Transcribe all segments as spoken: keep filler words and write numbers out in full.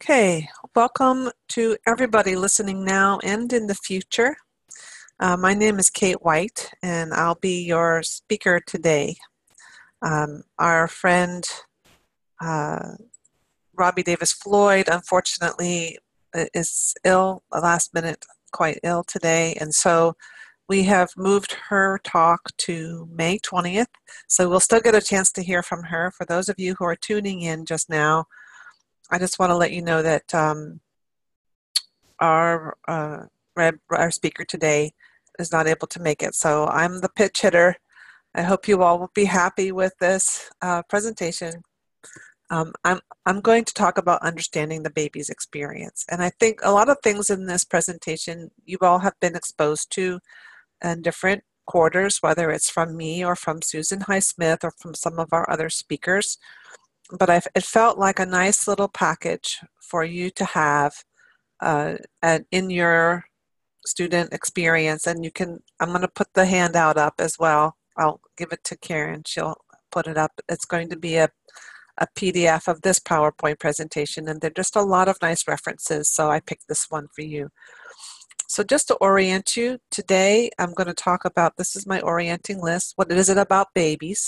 Okay, welcome to everybody listening now and in the future. Uh, my name is Kate White, and I'll be your speaker today. Um, our friend uh, Robbie Davis Floyd, unfortunately, is ill, last minute, quite ill today, and so we have moved her talk to May twentieth, so we'll still get a chance to hear from her. For those of you who are tuning in just now, I just want to let you know that um, our uh, our speaker today is not able to make it, so I'm the pitch hitter. I hope you all will be happy with this uh, presentation. Um, I'm I'm going to talk about understanding the baby's experience, and I think a lot of things in this presentation you all have been exposed to in different quarters, whether it's from me or from Susan Highsmith or from some of our other speakers. But I've, it felt like a nice little package for you to have uh, and in your student experience. And you can, I'm going to put the handout up as well. I'll give it to Karen. She'll put it up. It's going to be a, a P D F of this PowerPoint presentation, and there are just a lot of nice references, so I picked this one for you. So just to orient you, today I'm going to talk about, this is my orienting list, what is it about babies?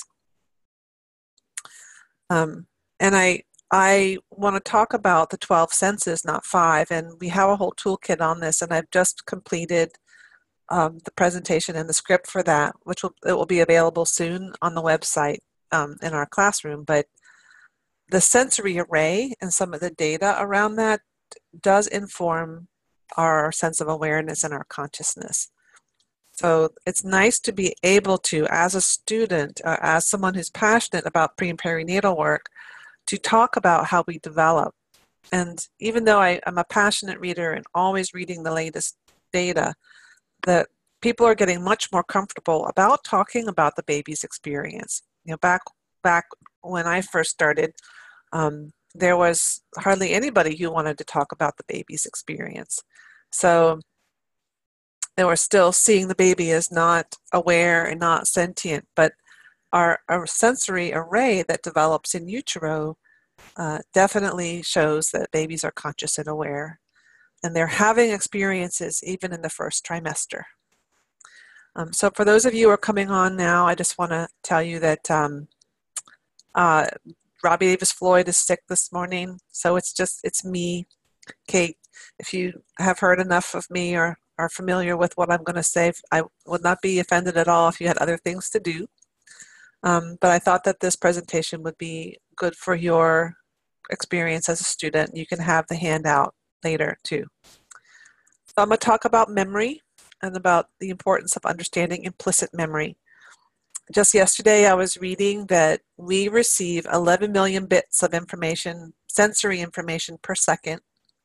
Um, and I I want to talk about the twelve senses, not five, and we have a whole toolkit on this, and I've just completed um, the presentation and the script for that, which will, it will be available soon on the website um, in our classroom. But the sensory array and some of the data around that does inform our sense of awareness and our consciousness. So it's nice to be able to, as a student, uh, as someone who's passionate about pre and perinatal work, to talk about how we develop. And even though I, I'm a passionate reader and always reading the latest data, that people are getting much more comfortable about talking about the baby's experience. You know, back back when I first started, um, there was hardly anybody who wanted to talk about the baby's experience. So they were still seeing the baby as not aware and not sentient, but our, our sensory array that develops in utero uh, definitely shows that babies are conscious and aware, and they're having experiences even in the first trimester. Um, so for those of you who are coming on now, I just want to tell you that um, uh, Robbie Davis Floyd is sick this morning, so it's just, it's me, Kate. If you have heard enough of me or are familiar with what I'm going to say, I would not be offended at all if you had other things to do. Um, but I thought that this presentation would be good for your experience as a student. You can have the handout later too. So I'm going to talk about memory and about the importance of understanding implicit memory. Just yesterday I was reading that we receive eleven million bits of information, sensory information per second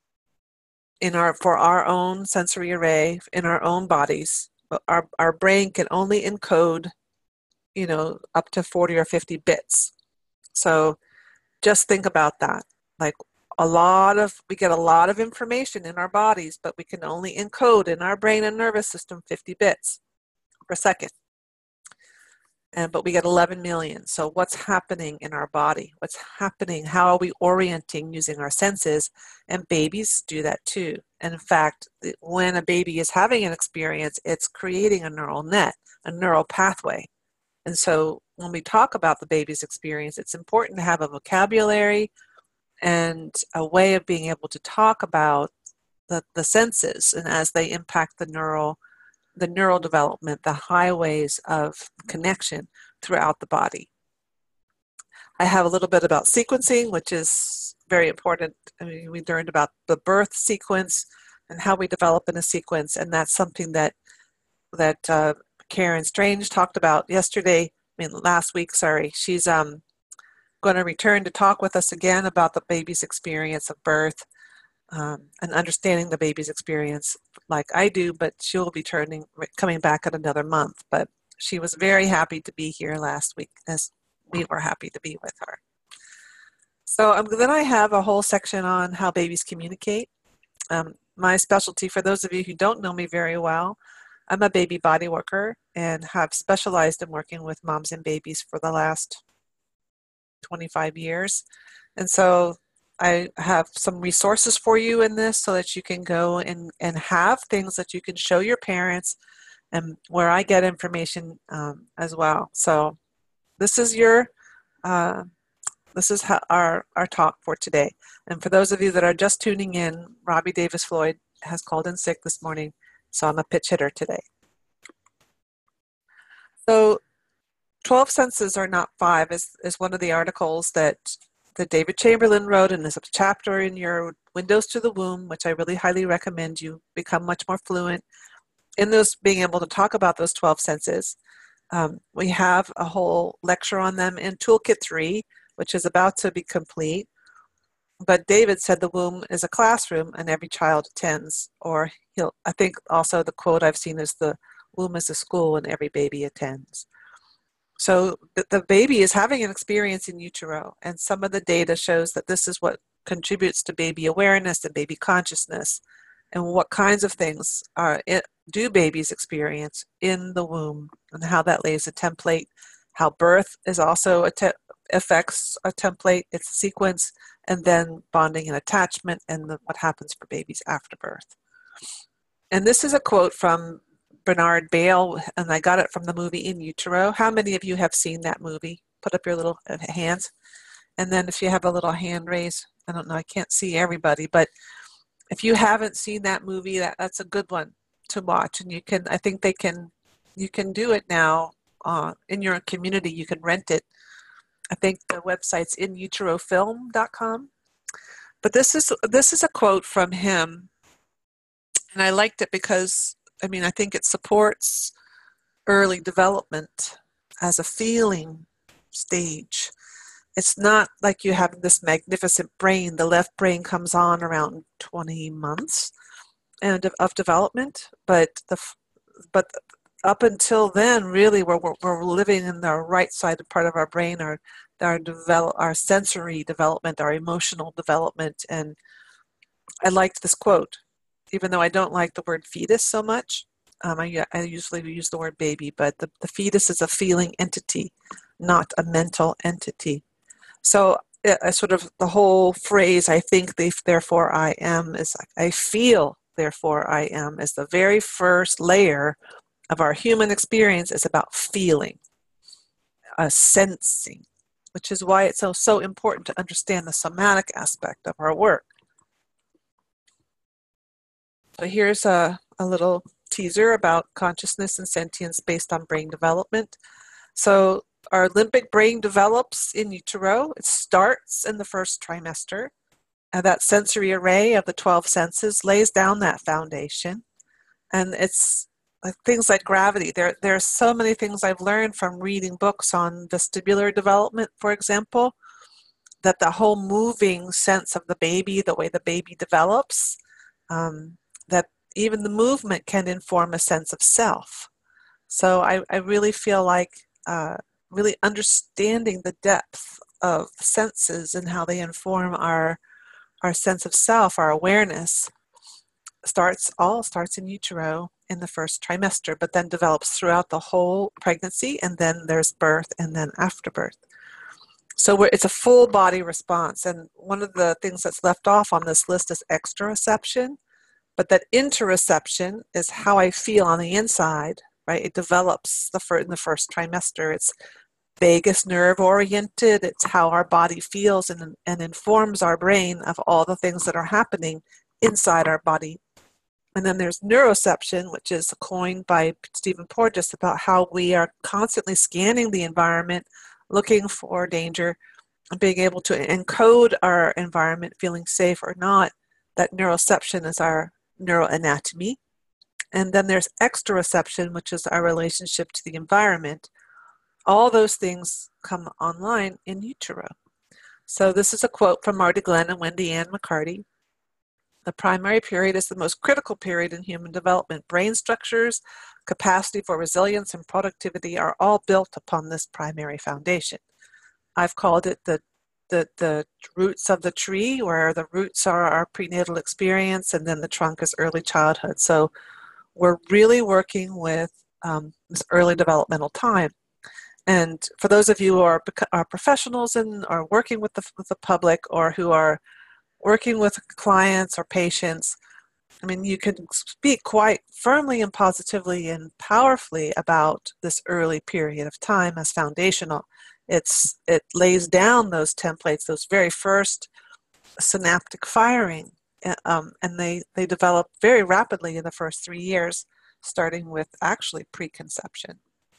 in our, for our own sensory array in our own bodies. Our, our brain can only encode, you know, up to forty or fifty bits. So just think about that. Like a lot of, we get a lot of information in our bodies, but we can only encode in our brain and nervous system fifty bits per second. And, but we get eleven million. So what's happening in our body? What's happening? How are we orienting using our senses? And babies do that too. And in fact, when a baby is having an experience, it's creating a neural net, a neural pathway. And so when we talk about the baby's experience, it's important to have a vocabulary and a way of being able to talk about the, the senses and as they impact the neural the neural development, the highways of connection throughout the body. I have a little bit about sequencing, which is very important. I mean, we learned about the birth sequence and how we develop in a sequence, and that's something that that uh, Karen Strange talked about yesterday, I mean last week, sorry. She's um, going to return to talk with us again about the baby's experience of birth. Um, and understanding the baby's experience like I do, but she'll be turning, coming back in another month. But she was very happy to be here last week, as we were happy to be with her. So um, then I have a whole section on how babies communicate. Um, my specialty, for those of you who don't know me very well, I'm a baby body worker and have specialized in working with moms and babies for the last twenty-five years. And so I have some resources for you in this so that you can go and, and have things that you can show your parents, and where I get information um, as well. So this is your uh, this is how our, our talk for today. And for those of you that are just tuning in, Robbie Davis Floyd has called in sick this morning, so I'm a pitch hitter today. So twelve senses are not five is, is one of the articles that, that David Chamberlain wrote, and there's a chapter in your Windows to the Womb, which I really highly recommend you become much more fluent in those, being able to talk about those twelve senses. Um, we have a whole lecture on them in Toolkit three, which is about to be complete. But David said the womb is a classroom and every child attends. Or he'll, I think also the quote I've seen is the womb is a school and every baby attends. So the, the baby is having an experience in utero, and some of the data shows that this is what contributes to baby awareness and baby consciousness, and what kinds of things are it, do babies experience in the womb, and how that lays a template, how birth is also a te- affects a template, its a sequence, and then bonding and attachment, and the, what happens for babies after birth. And this is a quote from Bernard Bale, and I got it from the movie In Utero. How many of you have seen that movie? Put up your little hands. And then if you have a little hand raise, I don't know, I can't see everybody, but if you haven't seen that movie, that, that's a good one to watch. And you can, I think they can, you can do it now uh, in your community. You can rent it. I think the website's in utero film dot com. But this is, this is a quote from him. And I liked it because, I mean, I think it supports early development as a feeling stage. It's not like you have this magnificent brain. The left brain comes on around twenty months and of development, but the but up until then, really, we're we're living in the right side part of our brain, our our develop our sensory development, our emotional development. And I liked this quote, even though I don't like the word fetus so much. Um, I, I usually use the word baby, but the, the fetus is a feeling entity, not a mental entity. So I sort of, the whole phrase, I think, therefore I am, is like, I feel, therefore I am, is the very first layer of our human experience is about feeling, uh, sensing, which is why it's so, so important to understand the somatic aspect of our work. So here's a, a little teaser about consciousness and sentience based on brain development. So our limbic brain develops in utero. It starts in the first trimester. And that sensory array of the twelve senses lays down that foundation. And it's like things like gravity. There, there are so many things I've learned from reading books on vestibular development, for example, that the whole moving sense of the baby, the way the baby develops, um, that even the movement can inform a sense of self. So I, I really feel like uh, really understanding the depth of the senses and how they inform our our sense of self, our awareness, starts all starts in utero in the first trimester, but then develops throughout the whole pregnancy, and then there's birth, and then after birth. So we're, it's a full body response, and one of the things that's left off on this list is exteroception, but that interoception is how I feel on the inside, right? It develops the fir- in the first trimester. It's vagus nerve oriented. It's how our body feels and, and informs our brain of all the things that are happening inside our body. And then there's neuroception, which is coined by Stephen Porges, about how we are constantly scanning the environment, looking for danger, and being able to encode our environment, feeling safe or not. That neuroception is our neuroanatomy. And then there's exteroception, which is our relationship to the environment. All those things come online in utero. So this is a quote from Marty Glenn and Wendy Ann McCarty. The primary period is the most critical period in human development. Brain structures, capacity for resilience, and productivity are all built upon this primary foundation. I've called it the, the, the roots of the tree, where the roots are our prenatal experience, and then the trunk is early childhood. So we're really working with um, this early developmental time. And for those of you who are, are professionals and are working with the, with the public, or who are working with clients or patients, I mean, you can speak quite firmly and positively and powerfully about this early period of time as foundational. It's it lays down those templates, those very first synaptic firing, um, and they, they develop very rapidly in the first three years, starting with actually preconception.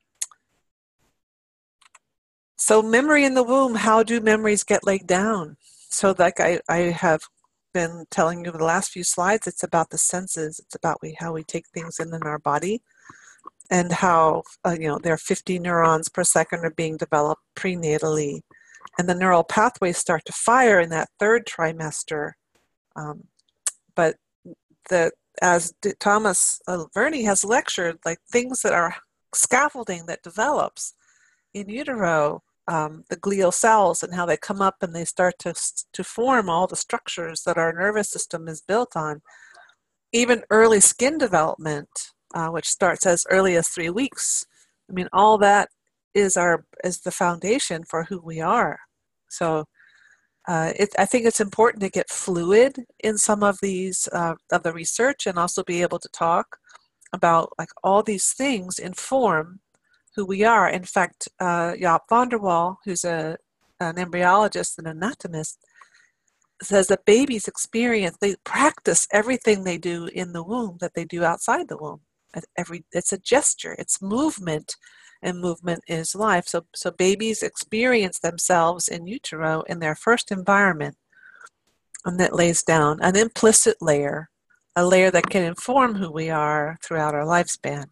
So memory in the womb, how do memories get laid down? So like I, I have been telling you over the last few slides, it's about the senses. It's about we, how we take things in in our body, and how, uh, you know, there are fifty neurons per second are being developed prenatally. And the neural pathways start to fire in that third trimester. Um, but the, as D- Thomas uh, Verney has lectured, like things that are scaffolding that develops in utero, um, the glial cells and how they come up and they start to, to form all the structures that our nervous system is built on. Even early skin development, uh, which starts as early as three weeks. I mean, all that is our is the foundation for who we are. So uh, it, I think it's important to get fluid in some of these uh, of the research, and also be able to talk about like all these things inform who we are. In fact, uh, Jaap van der Wal, who's a, an embryologist and anatomist, says that babies experience, they practice everything they do in the womb that they do outside the womb. Every, it's a gesture, it's movement, and movement is life. So, so babies experience themselves in utero in their first environment, and that lays down an implicit layer, a layer that can inform who we are throughout our lifespan.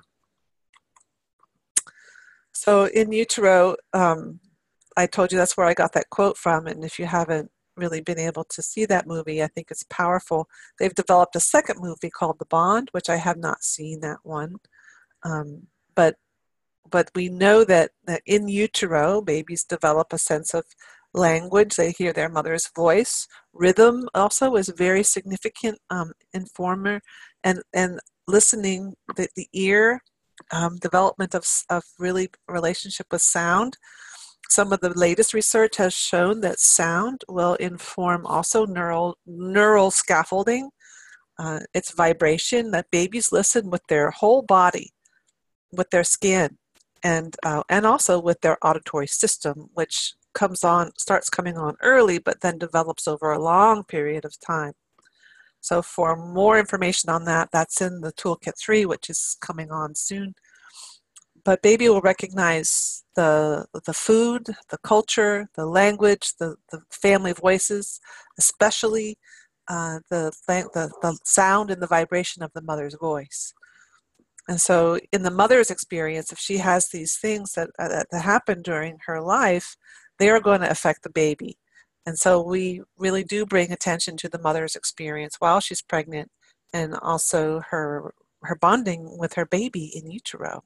So in utero, um, I told you that's where I got that quote from, and if you haven't really been able to see that movie, I think it's powerful. They've developed a second movie called The Bond, which I have not seen that one. Um, but but we know that, that in utero, babies develop a sense of language. They hear their mother's voice. Rhythm also is a very significant um, informer, and, and listening, the, the ear, um, development of, of really relationship with sound. Some of the latest research has shown that sound will inform also neural neural scaffolding. Uh, it's vibration, that babies listen with their whole body, with their skin, and uh, and also with their auditory system, which comes on, starts coming on early, but then develops over a long period of time. So for more information on that, that's in the Toolkit three, which is coming on soon. But baby will recognize the the food, the culture, the language, the, the family voices, especially uh, the, the the sound and the vibration of the mother's voice. And so in the mother's experience, if she has these things that, uh, that happen during her life, they are going to affect the baby. And so we really do bring attention to the mother's experience while she's pregnant, and also her her bonding with her baby in utero.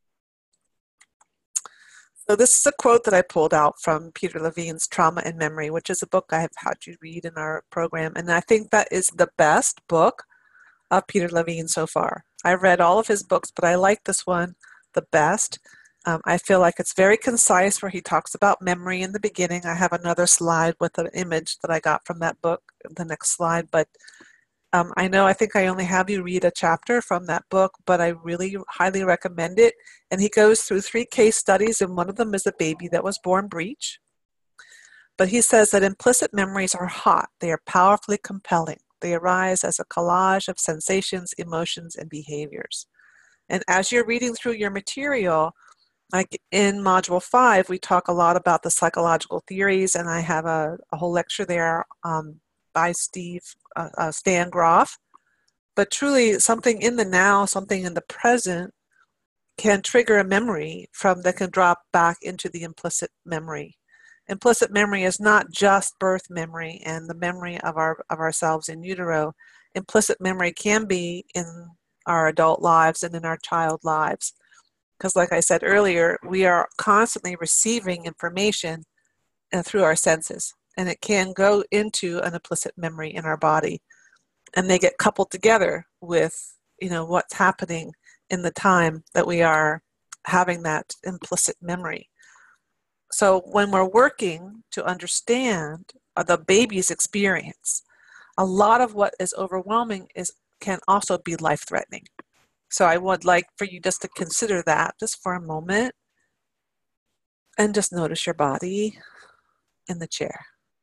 So this is a quote that I pulled out from Peter Levine's Trauma and Memory, which is a book I have had you read in our program. And I think that is the best book of Peter Levine so far. I've read all of his books, but I like this one the best. Um, I feel like it's very concise, where he talks about memory in the beginning. I have another slide with an image that I got from that book, the next slide, but Um, I know I think I only have you read a chapter from that book, but I really highly recommend it. And he goes through three case studies, and one of them is a baby that was born breech. But he says that implicit memories are hot. They are powerfully compelling. They arise as a collage of sensations, emotions, and behaviors. And as you're reading through your material, like in Module five, we talk a lot about the psychological theories, and I have a, a whole lecture there um, by Steve, uh, uh, Stan Groff. But truly, something in the now, something in the present, can trigger a memory from that can drop back into the implicit memory. Implicit memory is not just birth memory and the memory of our of ourselves in utero. Implicit memory can be in our adult lives and in our child lives. Because like I said earlier, we are constantly receiving information uh, through our senses, and it can go into an implicit memory in our body, and they get coupled together with, you know, what's happening in the time that we are having that implicit memory. So when we're working to understand the baby's experience, a lot of what is overwhelming is can also be life-threatening. So I would like for you just to consider that just for a moment and just notice your body in the chair.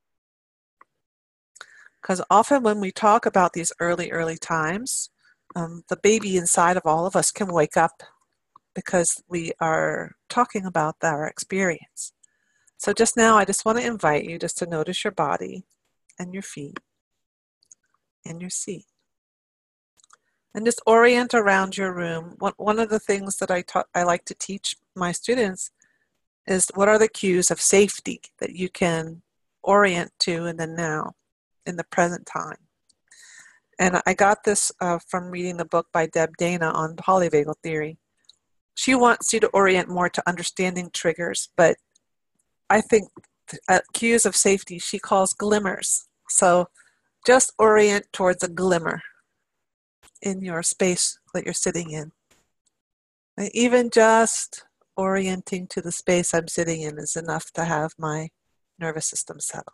Because often when we talk about these early, early times, um, the baby inside of all of us can wake up because we are talking about our experience. So just now, I just want to invite you just to notice your body and your feet and your seat. And just orient around your room. One, one of the things that I, ta- I like to teach my students is what are the cues of safety that you can orient to in the now, in the present time. And I got this uh, from reading the book by Deb Dana on polyvagal theory. She wants you to orient more to understanding triggers, but I think uh, cues of safety she calls glimmers. So just orient towards a glimmer in your space that you're sitting in. And even just orienting to the space I'm sitting in is enough to have my nervous system settle.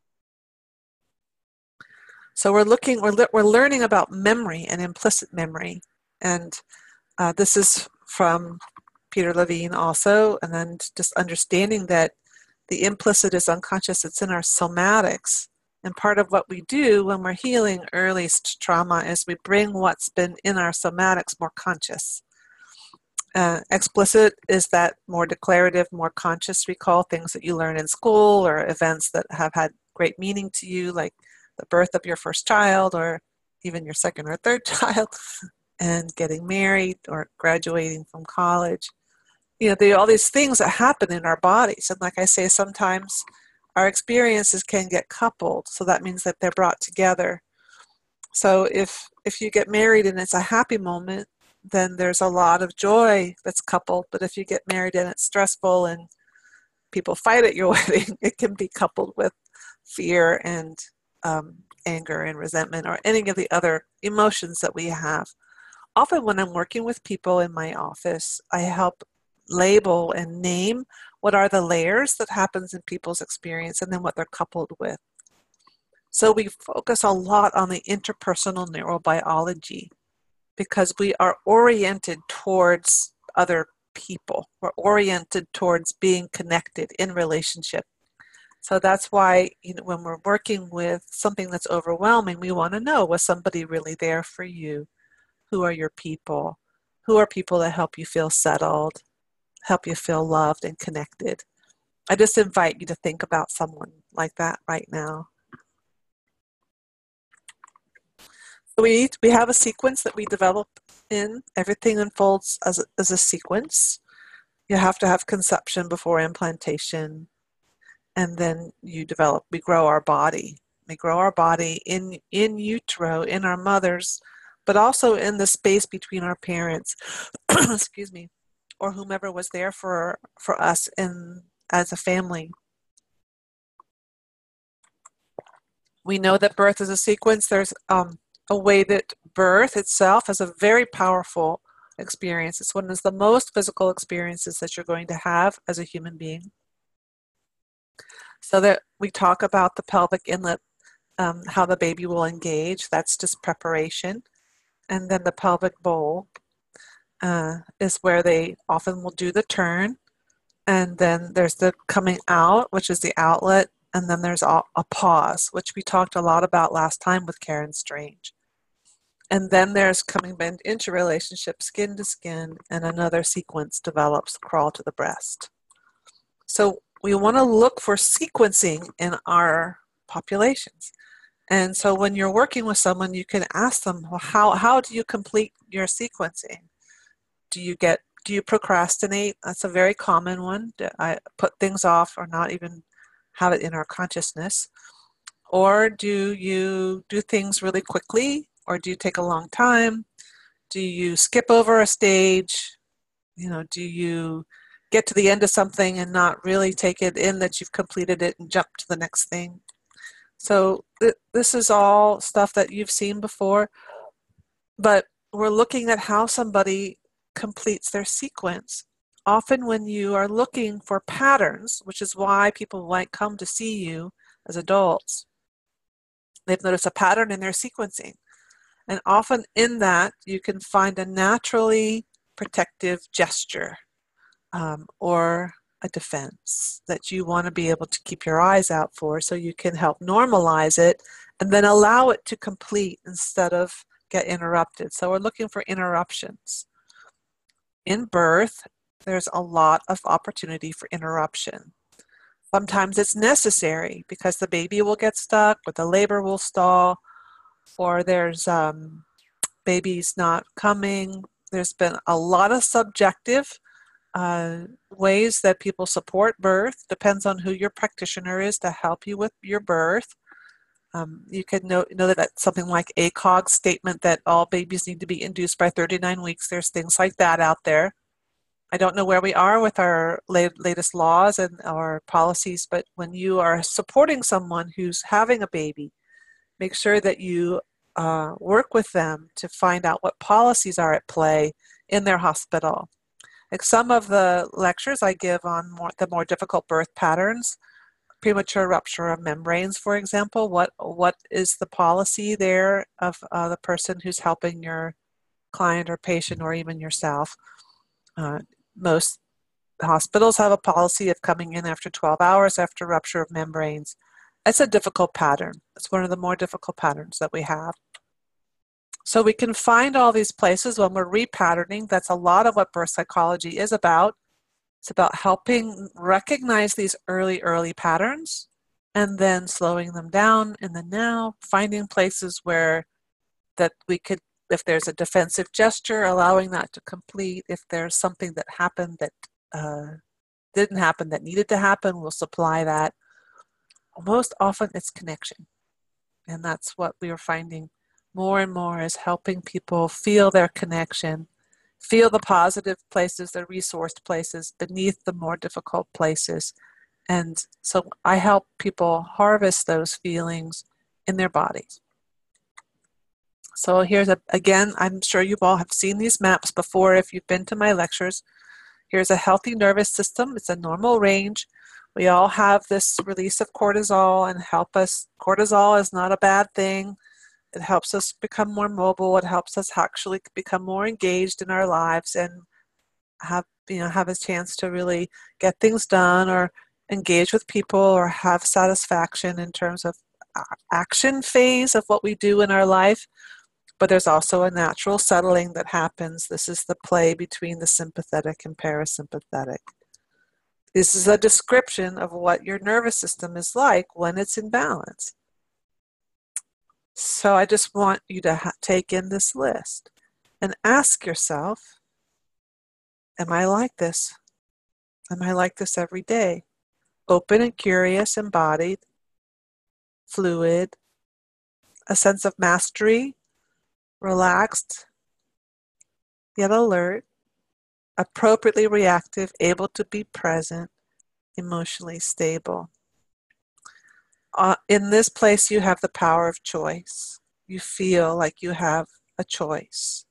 So we're looking, we're, we're learning about memory and implicit memory. And uh, this is from Peter Levine also, and then just understanding that the implicit is unconscious, it's in our somatics. And part of what we do when we're healing early trauma is we bring what's been in our somatics more conscious. Uh, explicit is that more declarative, more conscious recall, things that you learn in school or events that have had great meaning to you, like the birth of your first child or even your second or third child, and getting married or graduating from college. You know, there are all these things that happen in our bodies. And like I say, sometimes our experiences can get coupled. So that means that they're brought together. So if if you get married and it's a happy moment, then there's a lot of joy that's coupled. But if you get married and it's stressful and people fight at your wedding, it can be coupled with fear and um, anger and resentment or any of the other emotions that we have. Often when I'm working with people in my office, I help label and name what are the layers that happens in people's experience and then what they're coupled with. So we focus a lot on the interpersonal neurobiology because we are oriented towards other people. We're oriented towards being connected in relationship. So that's why, you know, when we're working with something that's overwhelming, we want to know, was somebody really there for you? Who are your people? Who are people that help you feel settled, help you feel loved and connected? I just invite you to think about someone like that right now. So we, we have a sequence that we develop in. Everything unfolds as a, as a sequence. You have to have conception before implantation. And then you develop, we grow our body. We grow our body in, in utero, in our mothers, but also in the space between our parents, excuse me, or whomever was there for, for us in, as a family. We know that birth is a sequence. There's um, a way that birth itself is a very powerful experience. It's one of the most physical experiences that you're going to have as a human being. So that we talk about the pelvic inlet, um, how the baby will engage. That's just preparation. And then the pelvic bowl uh, is where they often will do the turn. And then there's the coming out, which is the outlet. And then there's a, a pause, which we talked a lot about last time with Karen Strange. And then there's coming into relationship, skin to skin, and another sequence develops, crawl to the breast. So we want to look for sequencing in our populations. And so when you're working with someone, you can ask them, well, how, how do you complete your sequencing? Do you get, do you procrastinate? That's a very common one. I put things off or not even have it in our consciousness. Or do you do things really quickly? Or do you take a long time? Do you skip over a stage? You know, do you get to the end of something and not really take it in that you've completed it and jump to the next thing? So th- this is all stuff that you've seen before, but we're looking at how somebody completes their sequence. Often when you are looking for patterns, which is why people might come to see you as adults, They've noticed a pattern in their sequencing. And often in that, you can find a naturally protective gesture um, or a defense that you want to be able to keep your eyes out for, so you can help normalize it and then allow it to complete instead of get interrupted. So we're looking for interruptions. In birth, there's a lot of opportunity for interruption. Sometimes it's necessary because the baby will get stuck, or the labor will stall, or there's um, babies not coming. There's been a lot of subjective uh, ways that people support birth. Depends on who your practitioner is to help you with your birth. Um, you can know, know that that's something like A C O G's statement that all babies need to be induced by thirty-nine weeks. There's things like that out there. I don't know where we are with our late, latest laws and our policies, but when you are supporting someone who's having a baby, make sure that you uh, work with them to find out what policies are at play in their hospital. Like some of the lectures I give on more, the more difficult birth patterns, premature rupture of membranes, for example, what what is the policy there of uh, the person who's helping your client or patient or even yourself? Uh, most hospitals have a policy of coming in after twelve hours after rupture of membranes. It's a difficult pattern. It's one of the more difficult patterns that we have. So we can find all these places when we're repatterning. That's a lot of what birth psychology is about. It's about helping recognize these early, early patterns and then slowing them down in the now, finding places where that we could, if there's a defensive gesture, allowing that to complete. If there's something that happened that uh, didn't happen that needed to happen, we'll supply that. Most often it's connection. And that's what we are finding more and more, is helping people feel their connection, feel the positive places, the resourced places beneath the more difficult places. And so I help people harvest those feelings in their bodies. So here's a, again, I'm sure you all have seen these maps before if you've been to my lectures. Here's a healthy nervous system. It's a normal range. We all have this release of cortisol and help us. Cortisol is not a bad thing. It helps us become more mobile. It helps us actually become more engaged in our lives and have, you know, have a chance to really get things done or engage with people or have satisfaction in terms of action phase of what we do in our life. But there's also a natural settling that happens. This is the play between the sympathetic and parasympathetic. This is a description of what your nervous system is like when it's in balance. So I just want you to ha- take in this list and ask yourself, am I like this? Am I like this every day? Open and curious, embodied, fluid, a sense of mastery, relaxed, yet alert, appropriately reactive, able to be present, emotionally stable. Uh, in this place, you have the power of choice. You feel like you have a choice.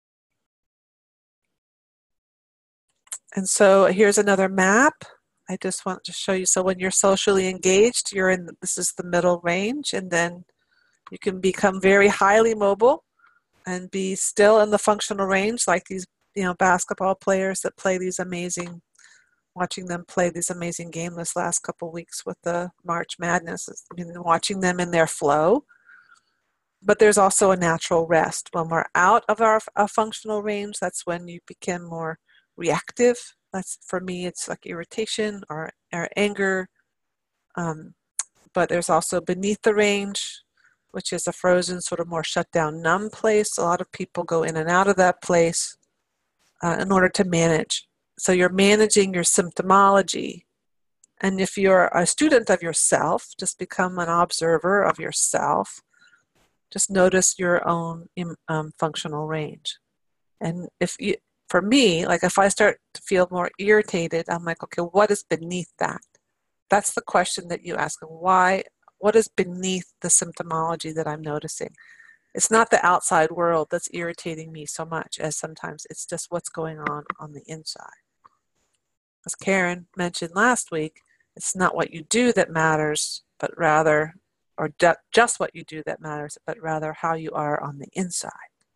And so here's another map. I just want to show you. So when you're socially engaged, you're in, this is the middle range, and then you can become very highly mobile and be still in the functional range, like these, you know, basketball players that play these amazing, watching them play these amazing games this last couple weeks with the March Madness, I mean, watching them in their flow. But there's also a natural rest. When we're out of our, our functional range, that's when you become more reactive. That's, for me, it's like irritation or, or anger. Um, but there's also beneath the range, which is a frozen, sort of more shut down, numb place. A lot of people go in and out of that place uh, in order to manage. So you're managing your symptomology. And if you're a student of yourself, just become an observer of yourself. Just notice your own um, functional range. And if you, for me, like if I start to feel more irritated, I'm like, okay, what is beneath that? That's the question that you ask. Why? What is beneath the symptomology that I'm noticing? It's not the outside world that's irritating me so much as sometimes it's just what's going on on the inside. As Karen mentioned last week, it's not what you do that matters, but rather or ju just what you do that matters, but rather how you are on the inside.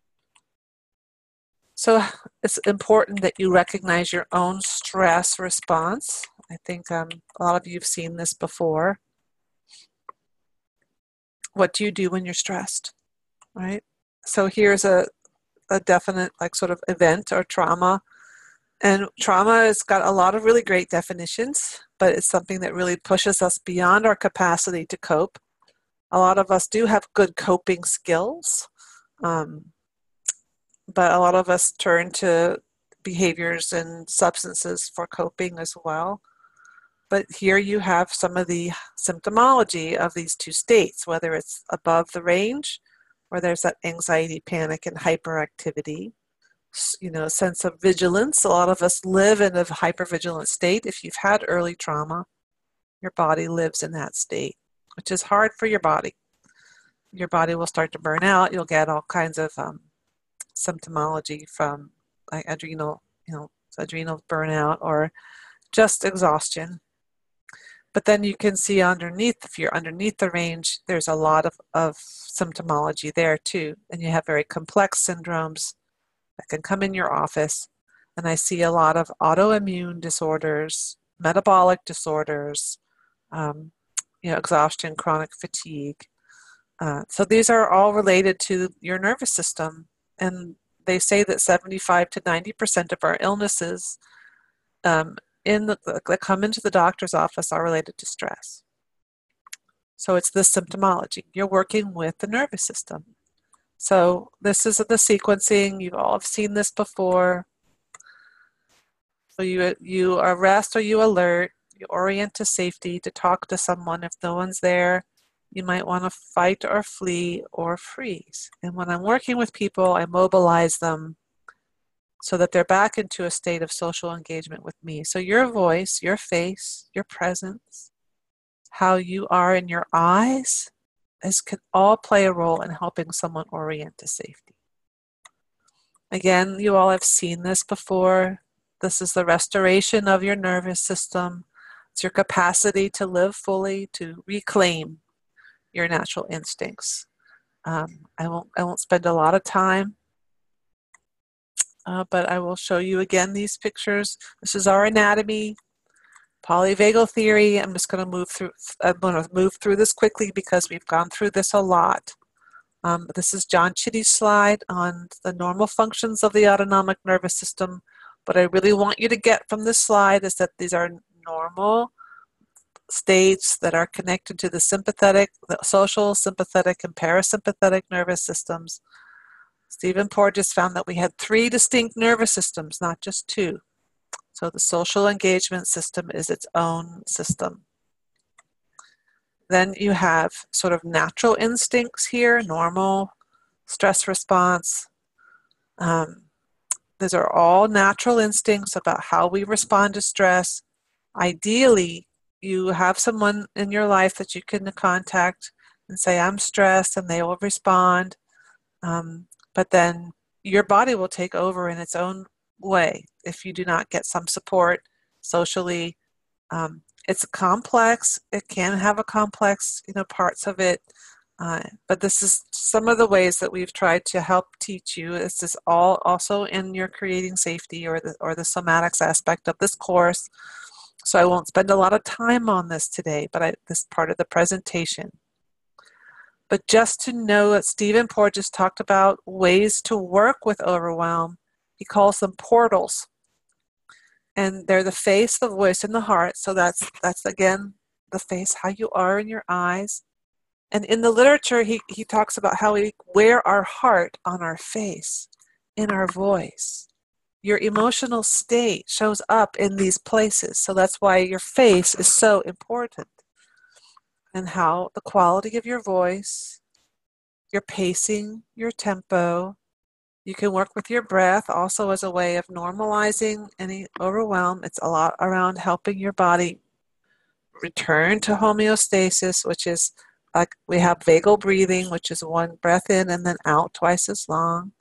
So it's important that you recognize your own stress response. I think um, a lot of you have seen this before. What do you do when you're stressed, right? So here's a, a definite like sort of event or trauma. And trauma has got a lot of really great definitions, but it's something that really pushes us beyond our capacity to cope. A lot of us do have good coping skills, um, but a lot of us turn to behaviors and substances for coping as well. But here you have some of the symptomology of these two states, whether it's above the range, or there's that anxiety, panic, and hyperactivity. You know, sense of vigilance. A lot of us live in a hypervigilant state. If you've had early trauma, your body lives in that state, which is hard for your body. Your body will start to burn out. You'll get all kinds of um, symptomology from like adrenal, you know, adrenal burnout or just exhaustion. But then you can see underneath, if you're underneath the range, there's a lot of, of symptomology there too. And you have very complex syndromes that can come in your office. And I see a lot of autoimmune disorders, metabolic disorders, um, you know, exhaustion, chronic fatigue. Uh, so these are all related to your nervous system. And they say that seventy-five to ninety percent of our illnesses um, in the, that come into the doctor's office are related to stress. So it's this symptomology. You're working with the nervous system. So this is the sequencing. You all have seen this before. So you, you arrest or you alert. You orient to safety, to talk to someone. If no one's there, you might want to fight or flee or freeze. And when I'm working with people, I mobilize them so that they're back into a state of social engagement with me. So your voice, your face, your presence, how you are in your eyes, this can all play a role in helping someone orient to safety. Again, you all have seen this before. This is the restoration of your nervous system. It's your capacity to live fully, to reclaim your natural instincts. Um, I won't, I won't spend a lot of time, uh, but I will show you again these pictures. This is our anatomy, polyvagal theory. I'm just going to move through. I'm going to move through this quickly because we've gone through this a lot. Um, this is John Chitty's slide on the normal functions of the autonomic nervous system. What I really want you to get from this slide is that these are normal states that are connected to the sympathetic, the social, sympathetic, and parasympathetic nervous systems. Stephen Porges found that we had three distinct nervous systems, not just two. So the social engagement system is its own system. Then you have sort of natural instincts here, normal, stress response. Um, these are all natural instincts about how we respond to stress. Ideally, you have someone in your life that you can contact and say, I'm stressed, and they will respond. Um, but then your body will take over in its own way if you do not get some support socially. Um, it's complex. It can have a complex, you know, parts of it. Uh, but this is some of the ways that we've tried to help teach you. This is all also in your creating safety or the, or the somatics aspect of this course. So I won't spend a lot of time on this today, but I, this part of the presentation. But just to know that Stephen Porges talked about ways to work with overwhelm. He calls them portals. And they're the face, the voice, and the heart. So that's, that's again, the face, how you are in your eyes. And in the literature, he, he talks about how we wear our heart on our face, in our voice. Your emotional state shows up in these places. So that's why your face is so important. And how the quality of your voice, your pacing, your tempo. You can work with your breath also as a way of normalizing any overwhelm. It's a lot around helping your body return to homeostasis, which is like we have vagal breathing, which is one breath in and then out twice as long.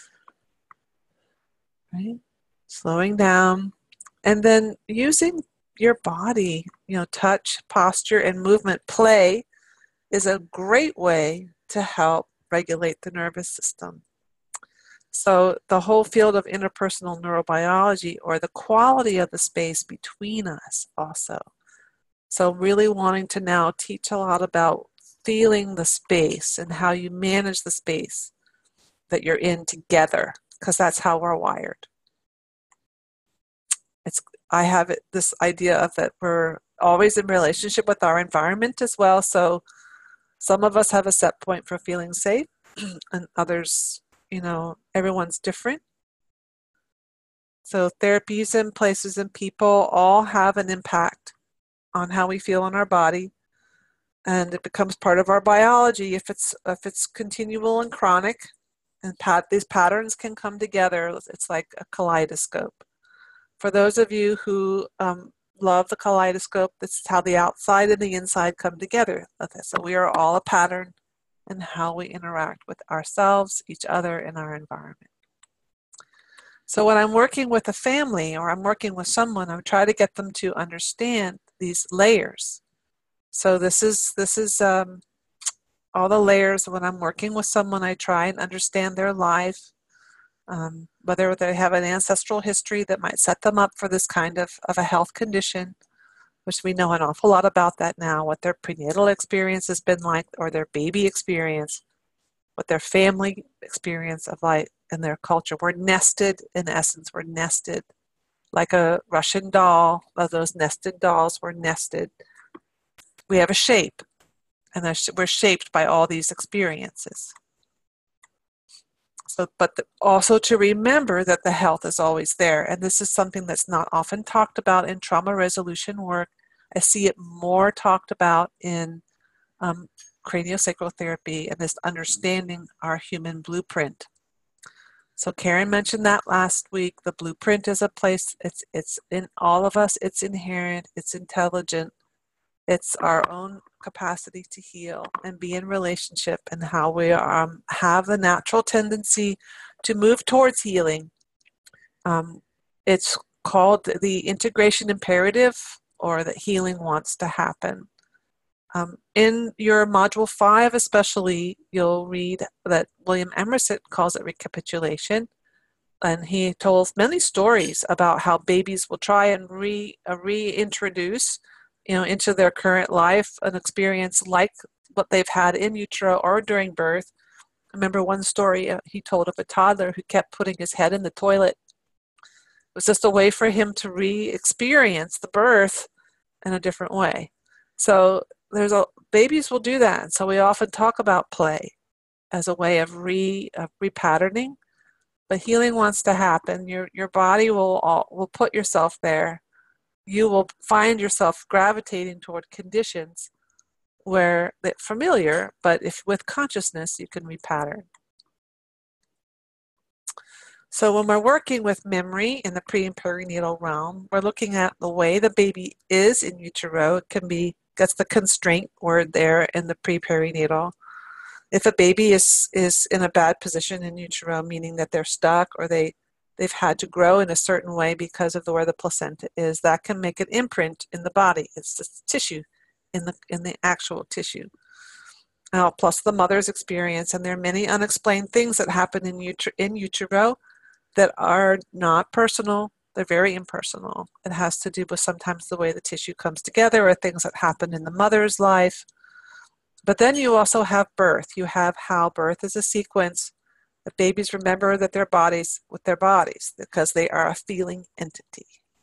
Right? Slowing down. And then using your body, you know, touch, posture, and movement, play is a great way to help regulate the nervous system. So the whole field of interpersonal neurobiology, or the quality of the space between us also. So really wanting to now teach a lot about feeling the space and how you manage the space that you're in together, because that's how we're wired. It's I have it, this idea of that we're always in relationship with our environment as well. So some of us have a set point for feeling safe, and others, you know, everyone's different. So therapies and places and people all have an impact on how we feel in our body, and it becomes part of our biology if it's if it's continual and chronic, and pat these patterns can come together. It's like a kaleidoscope. For those of you who um, love the kaleidoscope, this is how the outside and the inside come together. Okay, so we are all a pattern in how we interact with ourselves, each other, and our environment. So when I'm working with a family or I'm working with someone, I'm trying to get them to understand these layers. So this is this is um, all the layers. When I'm working with someone, I try and understand their life, um, whether they have an ancestral history that might set them up for this kind of, of a health condition, which we know an awful lot about that now, what their prenatal experience has been like, or their baby experience, what their family experience of life and their culture. We're nested, in essence, we're nested like a Russian doll. Those nested dolls were nested. We have a shape, and we're shaped by all these experiences. So, but the, also to remember that the health is always there, and this is something that's not often talked about in trauma resolution work. I see it more talked about in um, craniosacral therapy and this understanding our human blueprint. So Karen mentioned that last week. The blueprint is a place, it's, it's in all of us, it's inherent, it's intelligent, it's our own capacity to heal and be in relationship, and how we um, have the natural tendency to move towards healing. Um, it's called the integration imperative, or that healing wants to happen. Um, in your module five especially, you'll read that William Emerson calls it recapitulation, and he told many stories about how babies will try and re, uh, reintroduce you know, into their current life an experience like what they've had in utero or during birth. I remember one story uh, he told of a toddler who kept putting his head in the toilet. It was just a way for him to re-experience the birth in a different way. So there's a babies will do that, and so we often talk about play as a way of re of repatterning. But healing wants to happen. Your your body will all, will put yourself there. You will find yourself gravitating toward conditions where they're familiar, but if with consciousness you can repattern. So when we're working with memory in the pre and perinatal realm, we're looking at the way the baby is in utero. It can be, that's the constraint word there in the pre-perinatal. If a baby is, is in a bad position in utero, meaning that they're stuck or they, they've had to grow in a certain way because of the, where the placenta is, that can make an imprint in the body. It's the tissue in the, in the actual tissue. Now, plus the mother's experience, and there are many unexplained things that happen in, uter- in utero that are not personal. They're very impersonal. It has to do with sometimes the way the tissue comes together, or things that happen in the mother's life. But then you also have birth. You have how birth is a sequence. The babies remember that their bodies with their bodies because they are a feeling entity.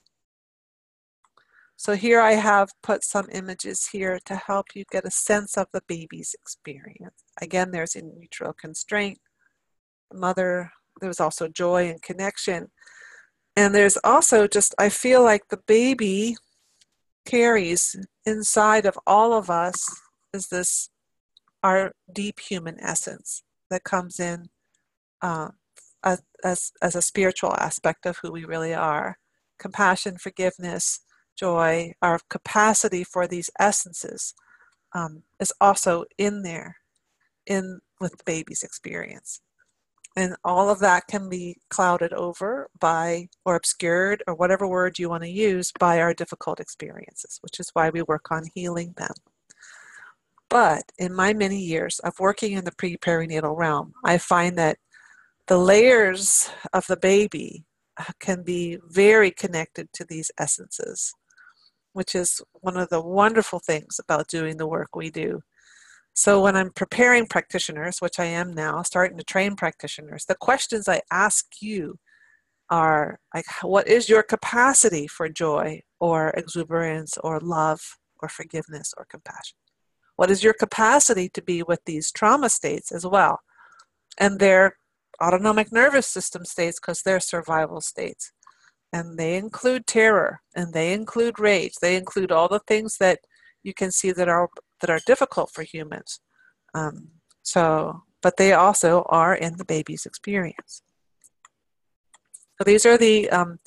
So here I have put some images here to help you get a sense of the baby's experience. Again, there's in utero constraint, the mother, there's also joy and connection. And there's also just, I feel like the baby carries inside of all of us is this, our deep human essence that comes in uh, as, as, as a spiritual aspect of who we really are. Compassion, forgiveness, joy, our capacity for these essences um, is also in there in with the baby's experience. And all of that can be clouded over by, or obscured, or whatever word you want to use, by our difficult experiences, which is why we work on healing them. But in my many years of working in the pre-perinatal realm, I find that the layers of the baby can be very connected to these essences, which is one of the wonderful things about doing the work we do. So when I'm preparing practitioners, which I am now, starting to train practitioners, the questions I ask you are like, what is your capacity for joy or exuberance or love or forgiveness or compassion? What is your capacity to be with these trauma states as well? And their autonomic nervous system states, because they're survival states. And they include terror, and they include rage. They include all the things that you can see that are that are difficult for humans. Um, so, but they also are in the baby's experience. So these are the um,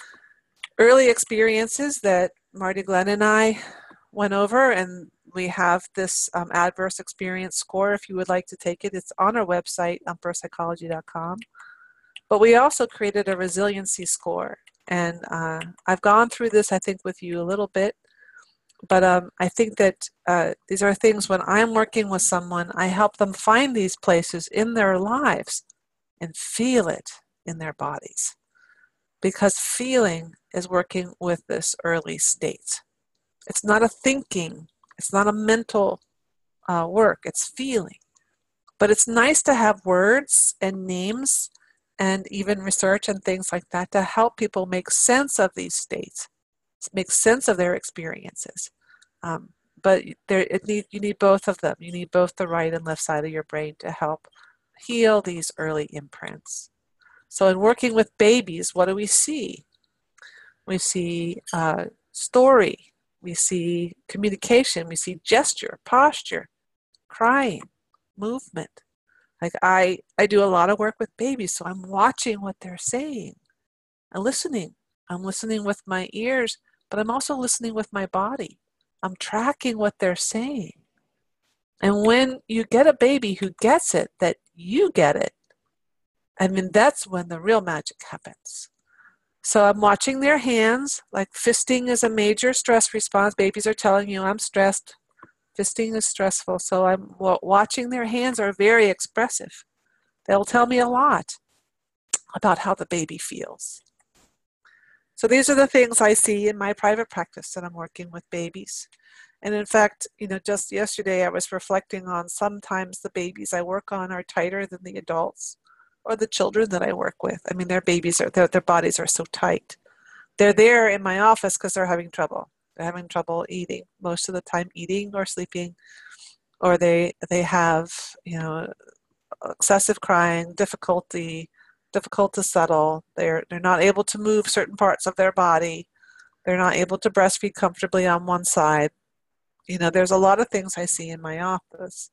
early experiences that Marty Glenn and I went over, and we have this um, adverse experience score. If you would like to take it, it's on our website, umpire psychology dot com. But we also created a resiliency score. And uh, I've gone through this, I think, with you a little bit. But um, I think that uh, these are things when I'm working with someone, I help them find these places in their lives and feel it in their bodies. Because feeling is working with this early state. It's not a thinking, it's not a mental uh, work, it's feeling. But it's nice to have words and names and even research and things like that to help people make sense of these states, make sense of their experiences. Um, but there, it need, you need both of them. You need both the right and left side of your brain to help heal these early imprints. So in working with babies, what do we see? We see uh, story, we see communication, we see gesture, posture, crying, movement. Like I, I do a lot of work with babies, so I'm watching what they're saying. I'm listening. I'm listening with my ears, but I'm also listening with my body. I'm tracking what they're saying. And when you get a baby who gets it, that you get it, I mean, that's when the real magic happens. So I'm watching their hands, like fisting is a major stress response. Babies are telling you, I'm stressed. Fisting is stressful. So I'm watching their hands are very expressive. They'll tell me a lot about how the baby feels. So these are the things I see in my private practice that I'm working with babies. And in fact, you know, just yesterday I was reflecting on sometimes the babies I work on are tighter than the adults or the children that I work with. I mean, their babies are, their, their bodies are so tight. They're there in my office because they're having trouble. They're having trouble eating, most of the time eating or sleeping, or they they have, you know, excessive crying, difficulty, difficult to settle. They're they're not able to move certain parts of their body. They're not able to breastfeed comfortably on one side. You know, there's a lot of things I see in my office.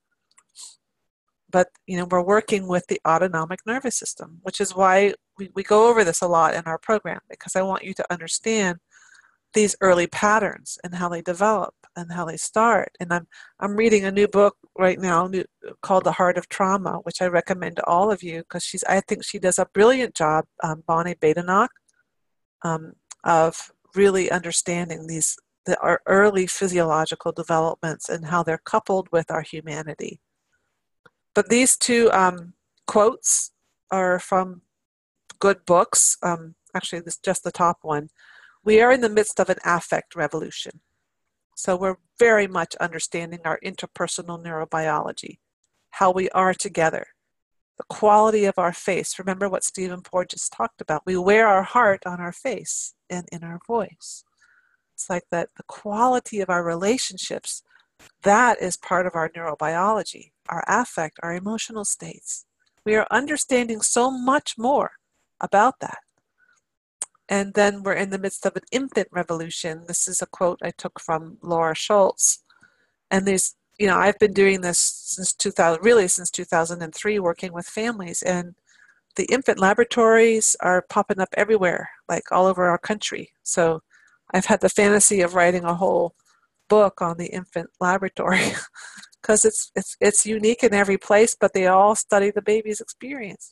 But, you know, we're working with the autonomic nervous system, which is why we, we go over this a lot in our program, because I want you to understand these early patterns and how they develop and how they start. And I'm I'm reading a new book right now new, called The Heart of Trauma, which I recommend to all of you because she's I think she does a brilliant job, um, Bonnie Badenoch, um, of really understanding these the our early physiological developments and how they're coupled with our humanity. But these two um, quotes are from good books. Um, actually, this just the top one. We are in the midst of an affect revolution. So we're very much understanding our interpersonal neurobiology, how we are together, the quality of our face. Remember what Stephen Ford just talked about. We wear our heart on our face and in our voice. It's like that the quality of our relationships, that is part of our neurobiology, our affect, our emotional states. We are understanding so much more about that. And then we're in the midst of an infant revolution. This is a quote I took from Laura Schultz. And these, you know, I've been doing this since two thousand, really since two thousand three, working with families. And the infant laboratories are popping up everywhere, like all over our country. So I've had the fantasy of writing a whole book on the infant laboratory because it's, it's, it's unique in every place, but they all study the baby's experience.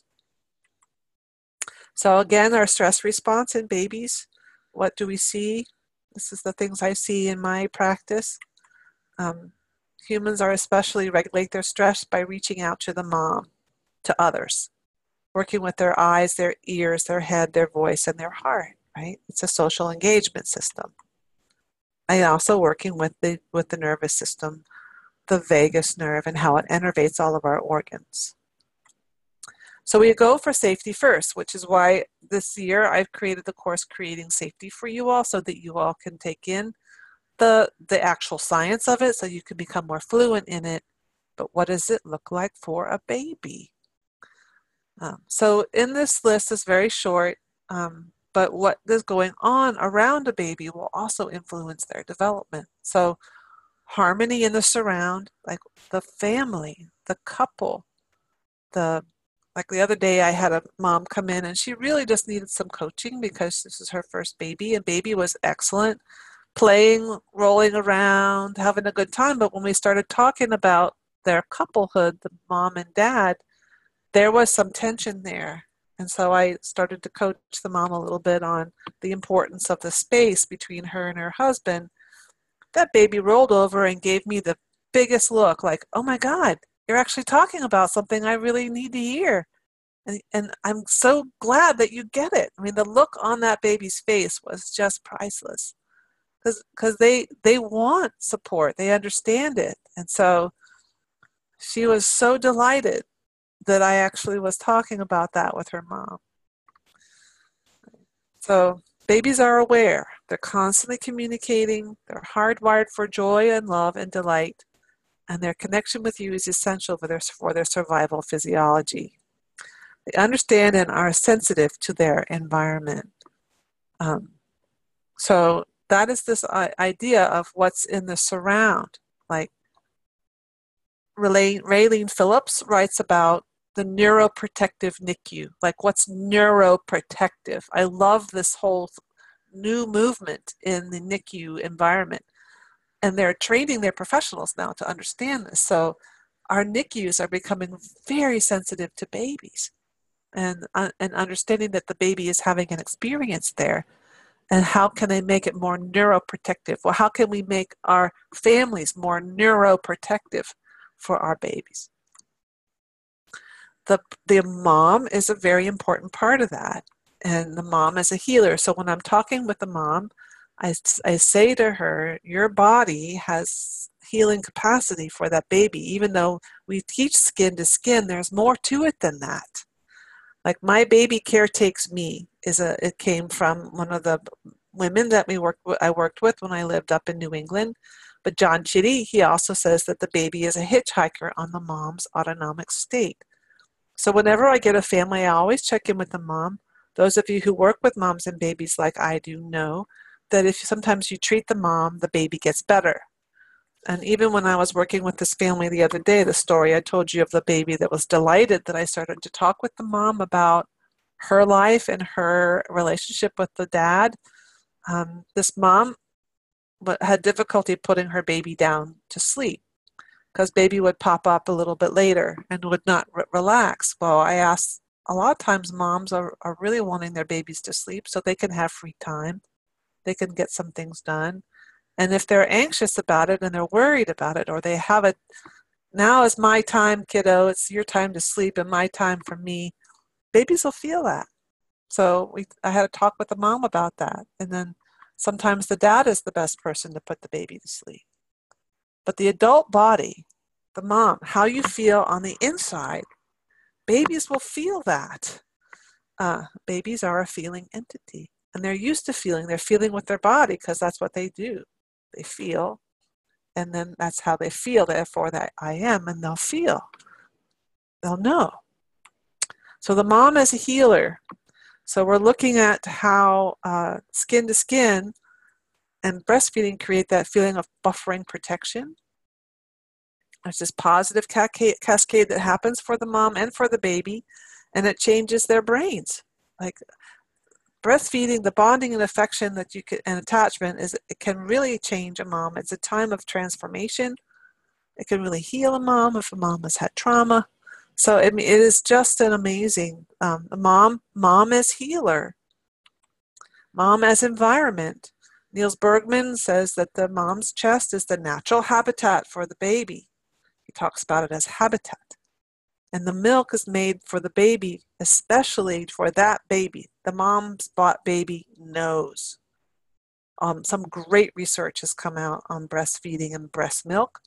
So again, our stress response in babies, what do we see? This is the things I see in my practice. Um, humans are especially regulate their stress by reaching out to the mom, to others, working with their eyes, their ears, their head, their voice, and their heart, right? It's a social engagement system. And also working with the with the nervous system, the vagus nerve, and how it innervates all of our organs. So we go for safety first, which is why this year I've created the course Creating Safety for you all, so that you all can take in the the actual science of it, so you can become more fluent in it. But what does it look like for a baby? Um, so in this list is very short, um, but what is going on around a baby will also influence their development. So harmony in the surround, like the family, the couple, the like the other day I had a mom come in and she really just needed some coaching because this is her first baby, and baby was excellent, playing, rolling around, having a good time. But when we started talking about their couplehood, the mom and dad, there was some tension there. And so I started to coach the mom a little bit on the importance of the space between her and her husband. That baby rolled over and gave me the biggest look, like, oh my God, you're actually talking about something I really need to hear. And, and I'm so glad that you get it. I mean, the look on that baby's face was just priceless, because they, they want support. They understand it. And so she was so delighted that I actually was talking about that with her mom. So babies are aware. They're constantly communicating. They're hardwired for joy and love and delight. And their connection with you is essential for their, for their survival physiology. They understand and are sensitive to their environment. Um, so that is this idea of what's in the surround. Like Raylene Phillips writes about the neuroprotective N I C U, like what's neuroprotective. I love this whole new movement in the N I C U environment. And they're training their professionals now to understand this. So our N I C Us are becoming very sensitive to babies, and, uh, and understanding that the baby is having an experience there. And how can they make it more neuroprotective? Well, how can we make our families more neuroprotective for our babies? The, the mom is a very important part of that. And the mom is a healer. So when I'm talking with the mom, I, I say to her, your body has healing capacity for that baby. Even though we teach skin to skin, there's more to it than that. Like My Baby Care Takes Me is a, it came from one of the women that we worked I worked with when I lived up in New England. But John Chitty, he also says that the baby is a hitchhiker on the mom's autonomic state. So whenever I get a family, I always check in with the mom. Those of you who work with moms and babies like I do know that if sometimes you treat the mom, the baby gets better. And even when I was working with this family the other day, the story I told you of the baby that was delighted that I started to talk with the mom about her life and her relationship with the dad. Um, this mom had difficulty putting her baby down to sleep, because baby would pop up a little bit later and would not re- relax. Well, I asked, a lot of times moms are, are really wanting their babies to sleep so they can have free time. They can get some things done. And if they're anxious about it and they're worried about it, or they have it, now is my time, kiddo, it's your time to sleep and my time for me, babies will feel that. So we, I had a talk with the mom about that. And then sometimes the dad is the best person to put the baby to sleep. But the adult body, the mom, how you feel on the inside, babies will feel that. Uh, babies are a feeling entity, and they're used to feeling. They're feeling with their body because that's what they do. They feel, and then that's how they feel. Therefore, that I am, and they'll feel. They'll know. So the mom is a healer. So we're looking at how uh, skin to skin and breastfeeding create that feeling of buffering protection. There's this positive cascade that happens for the mom and for the baby, and it changes their brains. Like breastfeeding, the bonding and affection that you can, and attachment, is it can really change a mom. It's a time of transformation. It can really heal a mom if a mom has had trauma. So it, it is just an amazing, um, mom, mom as healer, mom as environment. Niels Bergman says that the mom's chest is the natural habitat for the baby. He talks about it as habitat. And the milk is made for the baby, especially for that baby. The mom's bought baby knows. Um, some great research has come out on breastfeeding and breast milk.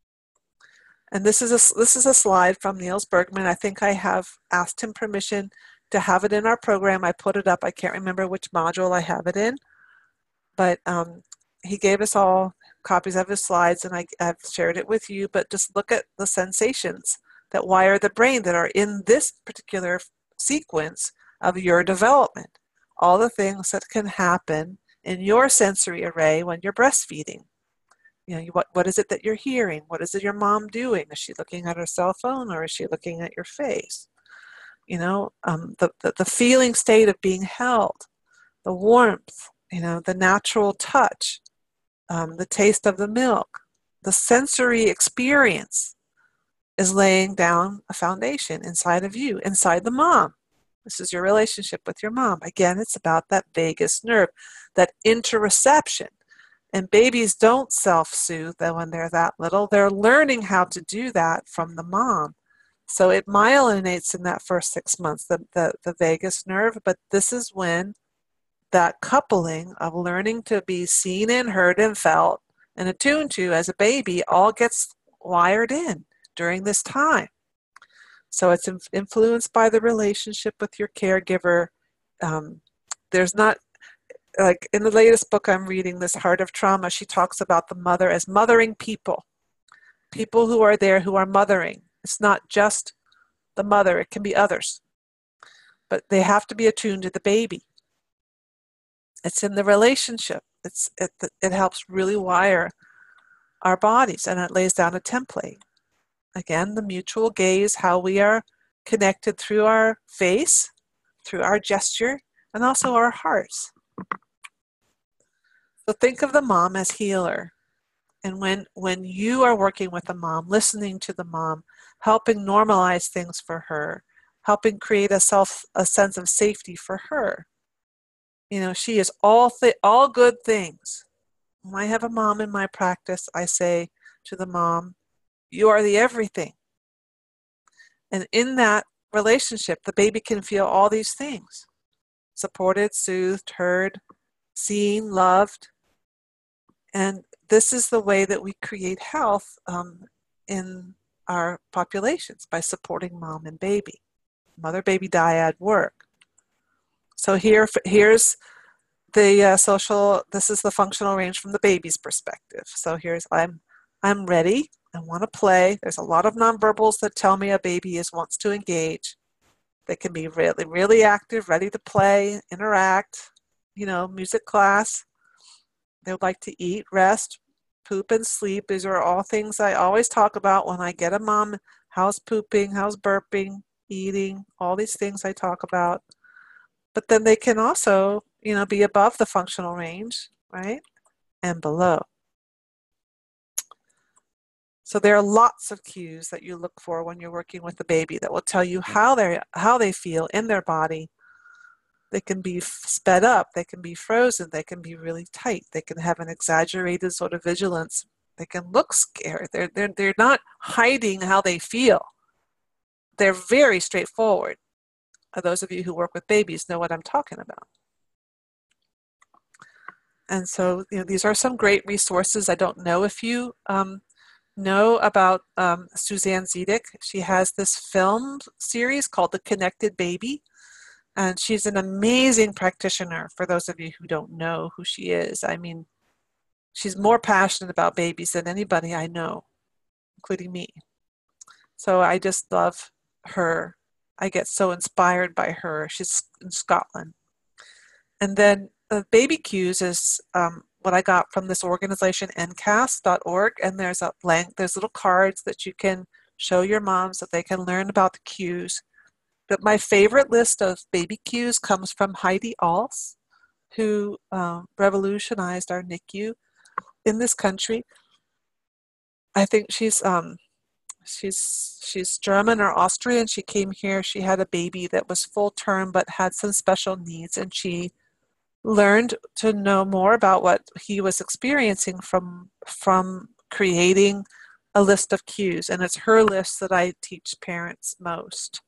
And this is a, this is a slide from Niels Bergman. I think I have asked him permission to have it in our program. I put it up. I can't remember which module I have it in. But um, he gave us all copies of his slides, and I, I've shared it with you. But just look at the sensations that wire the brain that are in this particular sequence of your development. All the things that can happen in your sensory array when you're breastfeeding. You know, what, what is it that you're hearing? What is it your mom doing? Is she looking at her cell phone, or is she looking at your face? You know, um, the, the, the feeling state of being held, the warmth, you know, the natural touch, um, the taste of the milk, the sensory experience is laying down a foundation inside of you, inside the mom. This is your relationship with your mom. Again, it's about that vagus nerve, that interoception. And babies don't self-soothe when they're that little. They're learning how to do that from the mom. So it myelinates in that first six months, the, the, the vagus nerve, but this is when that coupling of learning to be seen and heard and felt and attuned to as a baby all gets wired in during this time. So it's influenced by the relationship with your caregiver. Um, there's not, like in the latest book I'm reading, this Heart of Trauma, she talks about the mother as mothering people. People who are there who are mothering. It's not just the mother, it can be others. But they have to be attuned to the baby. It's in the relationship. It's it, it helps really wire our bodies, and it lays down a template. Again, the mutual gaze, how we are connected through our face, through our gesture, and also our hearts. So think of the mom as healer. And when, when you are working with the mom, listening to the mom, helping normalize things for her, helping create a self a sense of safety for her. You know, she is all th- all good things. When I have a mom in my practice, I say to the mom, you are the everything. And in that relationship, the baby can feel all these things. Supported, soothed, heard, seen, loved. And this is the way that we create health um, in our populations, by supporting mom and baby. Mother-baby dyad work. So here, here's the uh, social, this is the functional range from the baby's perspective. So here's, I'm, I'm ready. I want to play. There's a lot of nonverbals that tell me a baby is wants to engage. They can be really, really active, ready to play, interact, you know, music class. They would like to eat, rest, poop, and sleep. These are all things I always talk about when I get a mom. How's pooping? How's burping? Eating? All these things I talk about. But then they can also, you know, be above the functional range, right? And below. So there are lots of cues that you look for when you're working with the baby that will tell you how they how they feel in their body. They can be sped up, they can be frozen, they can be really tight, they can have an exaggerated sort of vigilance, they can look scared. They're, they're, they're not hiding how they feel. They're very straightforward. Those of you who work with babies know what I'm talking about. And so, you know, these are some great resources. I don't know if you um, know about um, Suzanne Zedick. She has this film series called The Connected Baby. And she's an amazing practitioner for those of you who don't know who she is. I mean, she's more passionate about babies than anybody I know, including me. So I just love her. I get so inspired by her. She's in Scotland. And then uh, Baby Cues is um, what I got from this organization, N C A S dot org. And there's a blank, there's little cards that you can show your moms so they can learn about the cues. But my favorite list of baby cues comes from Heidi Alls, who um, revolutionized our N I C U in this country. I think she's um, she's she's German or Austrian. She came here. She had a baby that was full term but had some special needs, and she learned to know more about what he was experiencing from, from creating a list of cues. And it's her list that I teach parents most.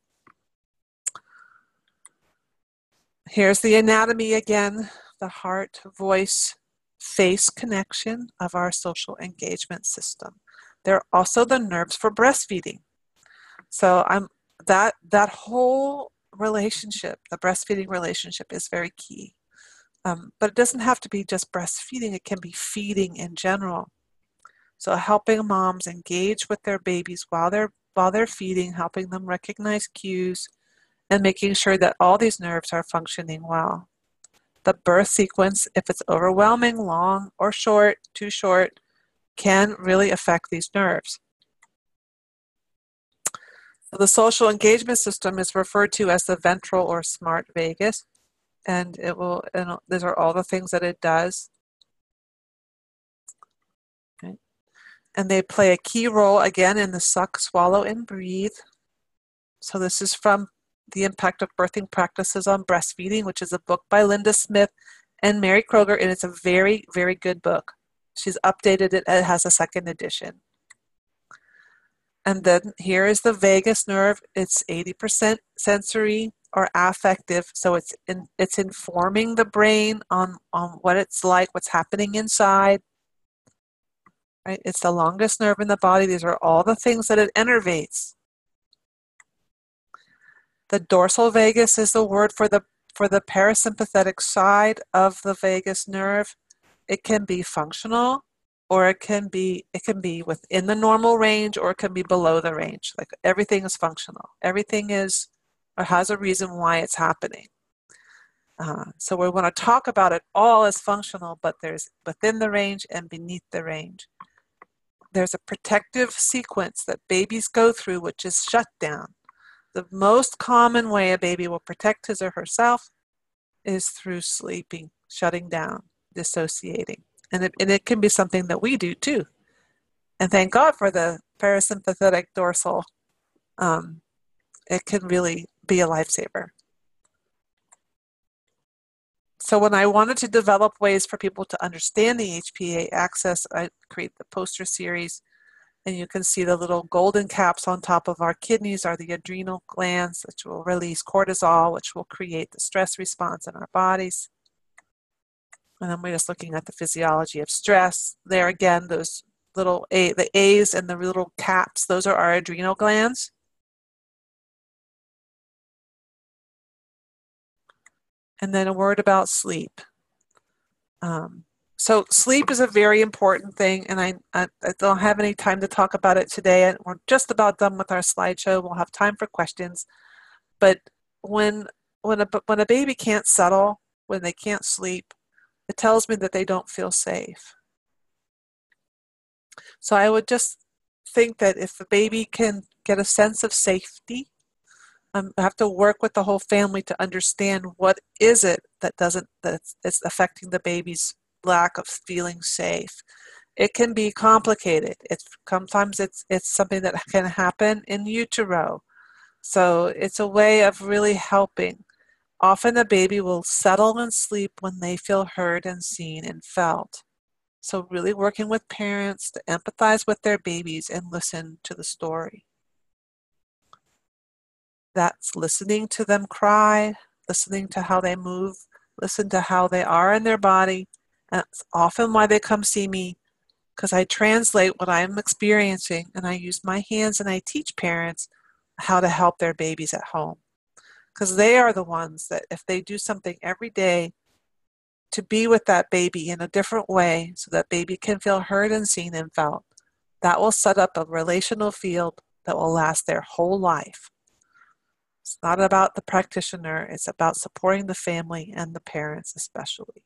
Here's the anatomy again, the heart, voice, face connection of our social engagement system. They're also the nerves for breastfeeding. So I'm that that whole relationship, the breastfeeding relationship, is very key. Um, but it doesn't have to be just breastfeeding, it can be feeding in general. So helping moms engage with their babies while they're while they're feeding, helping them recognize cues, and making sure that all these nerves are functioning well. The birth sequence, if it's overwhelming, long or short, too short, can really affect these nerves. So the social engagement system is referred to as the ventral or smart vagus, and it will. And these are all the things that it does. Okay. And they play a key role again in the suck, swallow, and breathe. So this is from The Impact of Birthing Practices on Breastfeeding, which is a book by Linda Smith and Mary Kroger, and it's a very, very good book. She's updated it, it has a second edition. And then here is the vagus nerve. It's eighty percent sensory or affective, so it's in, it's informing the brain on, on what it's like, what's happening inside. Right? It's the longest nerve in the body. These are all the things that it innervates. The dorsal vagus is the word for the for the parasympathetic side of the vagus nerve. It can be functional, or it can be it can be within the normal range, or it can be below the range. Like everything is functional. Everything is or has a reason why it's happening. Uh, so we want to talk about it all as functional, but there's within the range and beneath the range. There's a protective sequence that babies go through, which is shutdown. The most common way a baby will protect his or herself is through sleeping, shutting down, dissociating. And it, and it can be something that we do too. And thank God for the parasympathetic dorsal. Um, it can really be a lifesaver. So when I wanted to develop ways for people to understand the H P A axis, I create the poster series. And you can see the little golden caps on top of our kidneys are the adrenal glands, which will release cortisol, which will create the stress response in our bodies. And then we're just looking at the physiology of stress. There again, those little A, the A's and the little caps, those are our adrenal glands. And then a word about sleep. Um, So sleep is a very important thing, and I, I, I don't have any time to talk about it today. And we're just about done with our slideshow. We'll have time for questions. But when when a when a baby can't settle, when they can't sleep, it tells me that they don't feel safe. So I would just think that if the baby can get a sense of safety, um, I have to work with the whole family to understand what is it that doesn't that's, that's affecting the baby's lack of feeling safe. It can be complicated. It's sometimes it's it's something that can happen in utero. So it's a way of really helping. Often the baby will settle and sleep when they feel heard and seen and felt. So really working with parents to empathize with their babies and listen to the story. That's listening to them cry, listening to how they move, listen to how they are in their body. That's often why they come see me, because I translate what I'm experiencing and I use my hands and I teach parents how to help their babies at home. Because they are the ones that if they do something every day to be with that baby in a different way so that baby can feel heard and seen and felt, that will set up a relational field that will last their whole life. It's not about the practitioner, it's about supporting the family and the parents especially.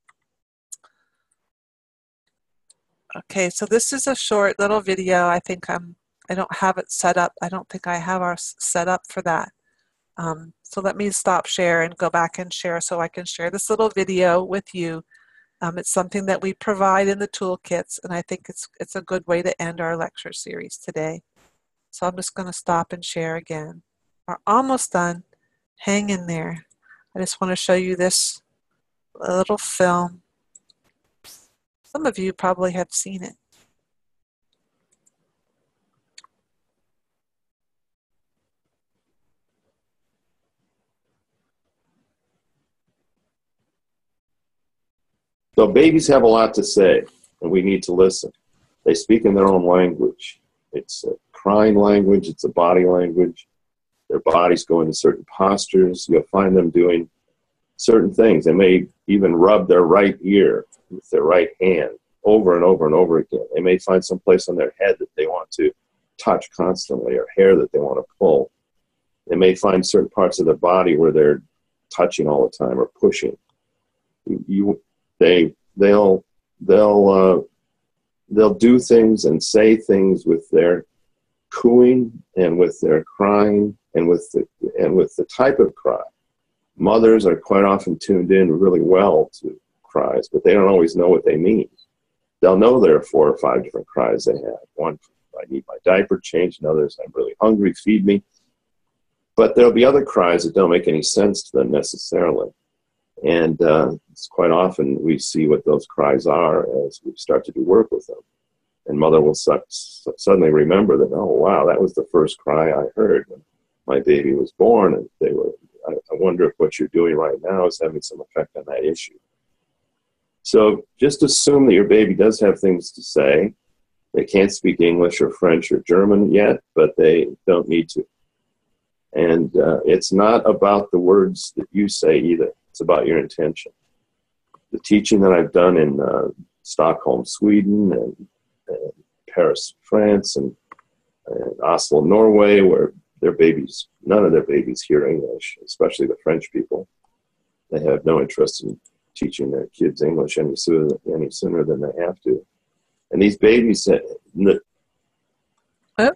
Okay, so this is a short little video. I think I'm, I don't have it set up. I don't think I have ours set up for that. Um, so let me stop share and go back and share so I can share this little video with you. Um, it's something that we provide in the toolkits, and I think it's, it's a good way to end our lecture series today. So I'm just going to stop and share again. We're almost done. Hang in there. I just want to show you this a little film. Some of you probably have seen it. So babies have a lot to say, and we need to listen. They speak in their own language. It's a crying language. It's a body language. Their bodies go into certain postures. You'll find them doing certain things. They may even rub their right ear with their right hand over and over and over again. They may find some place on their head that they want to touch constantly, or hair that they want to pull. They may find certain parts of their body where they're touching all the time or pushing. You, you they they'll they'll uh, they'll do things and say things with their cooing and with their crying and with the and with the type of cry. Mothers are quite often tuned in really well to cries, but they don't always know what they mean. They'll know there are four or five different cries they have. One, I need my diaper changed, and others, I'm really hungry, feed me. But there'll be other cries that don't make any sense to them necessarily. And uh, it's quite often we see what those cries are as we start to do work with them. And mother will su suddenly remember that, oh, wow, that was the first cry I heard when my baby was born. And they were, I, I wonder if what you're doing right now is having some effect on that issue. So just assume that your baby does have things to say. They can't speak English or French or German yet, but they don't need to. And uh, it's not about the words that you say either. It's about your intention. The teaching that I've done in uh, Stockholm, Sweden, and, and Paris, France, and, and Oslo, Norway, where their babies, none of their babies hear English, especially the French people. They have no interest in teaching their kids English any sooner, any sooner than they have to. And these babies huh?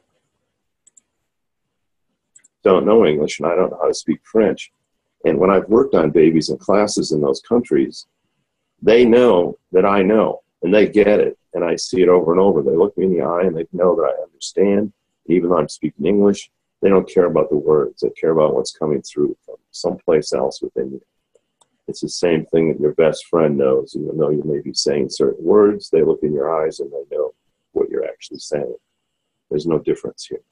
don't know English, and I don't know how to speak French. And when I've worked on babies in classes in those countries, they know that I know, and they get it, and I see it over and over. They look me in the eye, and they know that I understand. Even though I'm speaking English, they don't care about the words. They care about what's coming through from someplace else within you. It's the same thing that your best friend knows. Even though you may be saying certain words, they look in your eyes, and they know what you're actually saying. There's no difference here.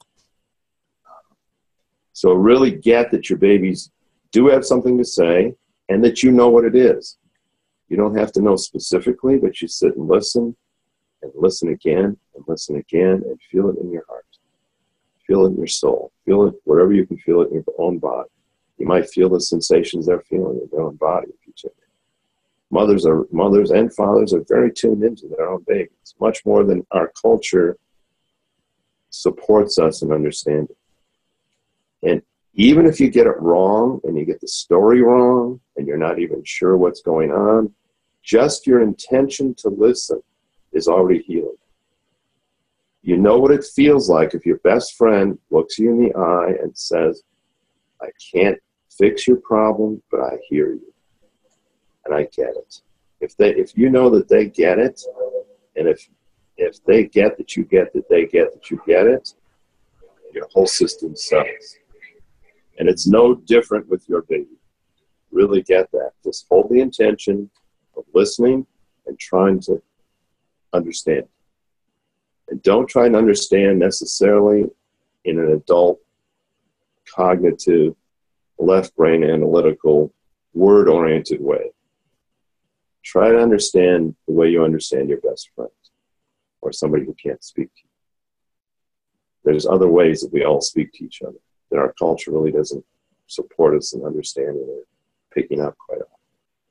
So really get that your babies do have something to say, and that you know what it is. You don't have to know specifically, but you sit and listen, and listen again, and listen again, and feel it in your heart. Feel it in your soul. Feel it wherever you can feel it in your own body. You might feel the sensations they're feeling in their own body if you tune in. Mothers are mothers and fathers are very tuned into their own babies, much more than our culture supports us in understanding. And even if you get it wrong and you get the story wrong and you're not even sure what's going on, just your intention to listen is already healing. You know what it feels like if your best friend looks you in the eye and says, I can't fix your problem, but I hear you. And I get it. If they, if you know that they get it, and if, if they get that you get that they get that you get it, your whole system settles. And it's no different with your baby. Really get that. Just hold the intention of listening and trying to understand. And don't try and understand necessarily in an adult, cognitive, left brain analytical, word-oriented way. Try to understand the way you understand your best friend or somebody who can't speak to you. There's other ways that we all speak to each other that our culture really doesn't support us in understanding or picking up quite often.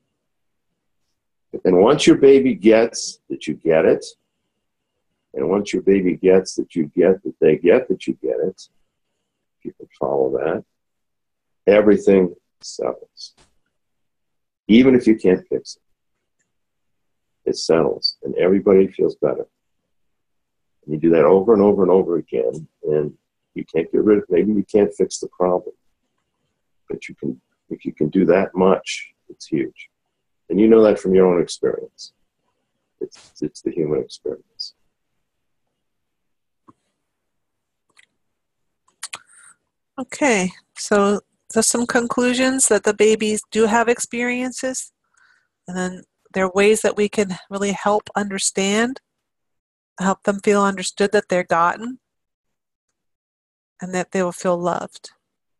And once your baby gets that you get it, and once your baby gets that you get that they get that you get it, if you can follow that, everything settles. Even if you can't fix it, it settles, and everybody feels better. And you do that over and over and over again, and you can't get rid of, maybe you can't fix the problem, but you can, if you can do that much, it's huge. And you know that from your own experience. It's, it's the human experience. Okay, so there's some conclusions that the babies do have experiences. And then there are ways that we can really help understand, help them feel understood, that they're gotten, and that they will feel loved.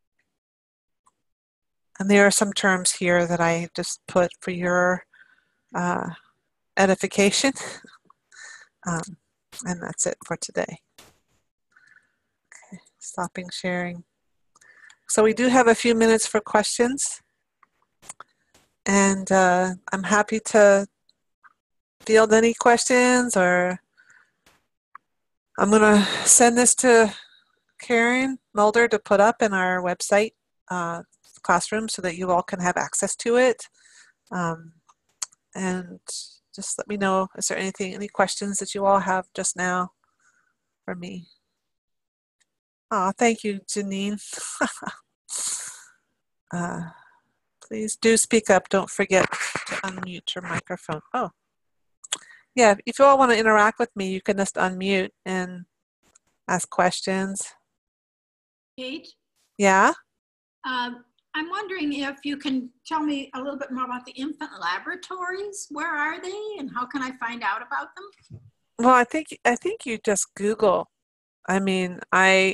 And there are some terms here that I just put for your uh, edification. um, and that's it for today. Okay, stopping sharing. So we do have a few minutes for questions. And uh, I'm happy to field any questions, or I'm going to send this to Karen Mulder to put up in our website uh, classroom so that you all can have access to it. Um, and just let me know, is there anything, any questions that you all have just now for me? Oh, thank you, Janine. uh, please do speak up. Don't forget to unmute your microphone. Oh, yeah, if you all want to interact with me, you can just unmute and ask questions. Kate? Yeah? Um, I'm wondering if you can tell me a little bit more about the infant laboratories. Where are they and how can I find out about them? Well, I think I think you just Google. I mean, I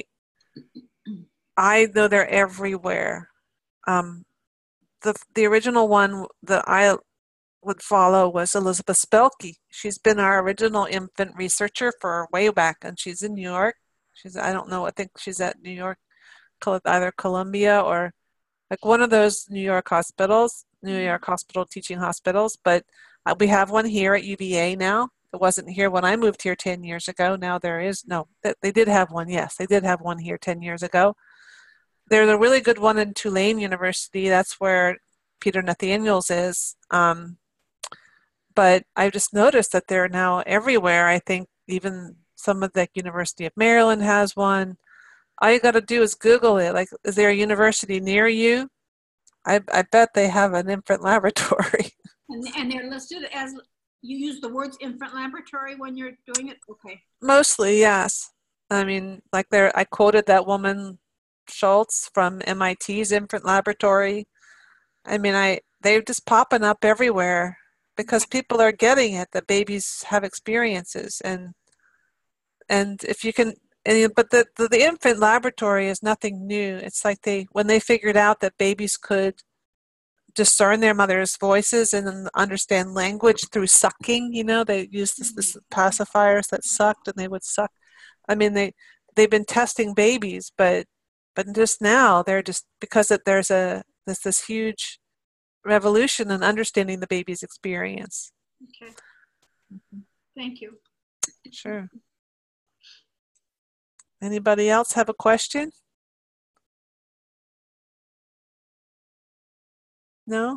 I know they're everywhere. Um, the the original one that I would follow was Elizabeth Spelke. She's been our original infant researcher for way back, and she's in New York. She's I don't know. I think she's at New York, either Columbia or like one of those New York hospitals, New York Hospital teaching hospitals. But uh, we have one here at U V A now. It wasn't here when I moved here ten years ago. Now there is. No, they, they did have one. Yes, they did have one here ten years ago. There's a really good one in Tulane University. That's where Peter Nathaniels is. Um, but I've just noticed that they're now everywhere. I think even some of the University of Maryland has one. All you got to do is Google it. Like, is there a university near you? I, I bet they have an infant laboratory. And, and they're listed as, you use the words infant laboratory when you're doing it? Okay. Mostly, yes. I mean, like there, I quoted that woman Schultz from M I T's infant laboratory. I mean, I they're just popping up everywhere because people are getting it, that babies have experiences. And and if you can, and, but the, the, the infant laboratory is nothing new. It's like they, when they figured out that babies could discern their mother's voices and understand language through sucking, you know, they used this, this pacifiers that sucked and they would suck. I mean, they, they've been testing babies, but but just now they're just, because it, there's a there's this huge revolution in understanding the baby's experience. Okay. Thank you. Sure. Anybody else have a question? No?